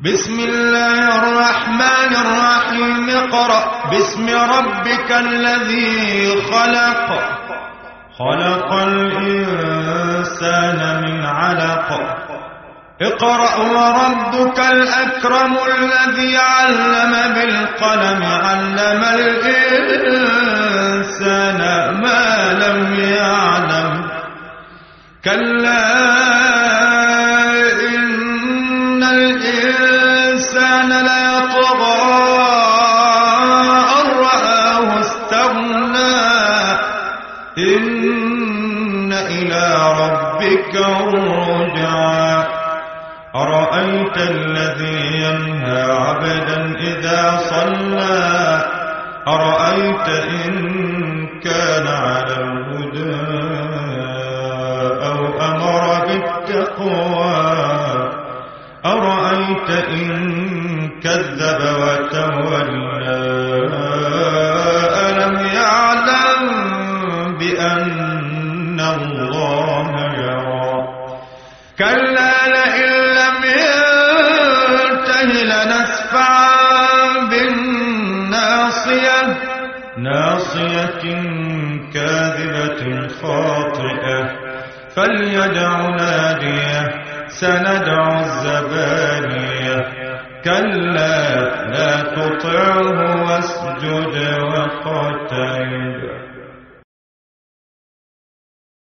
بسم الله الرحمن الرحيم اقرأ باسم ربك الذي خلق خلق الإنسان من علق اقرأ وربك الأكرم الذي علم بالقلم علم الإنسان ما لم يعلم كلا إن الإنسان ليطغى أن رآه استغنى إن إلى ربك الرجعى أرأيت الذي ينهى عبدا إذا صلى أرأيت إن كان على الهدى أو أمر بالتقوى أرأيت إن كذب وتولى ألم يعلم بأن الله يرى كلا لئن لم ينته لنسفعا بالناصية ناصية كاذبة خاطئة فليدع ناديه سندع الزبانية كلا لا تطعه واسجد واقترب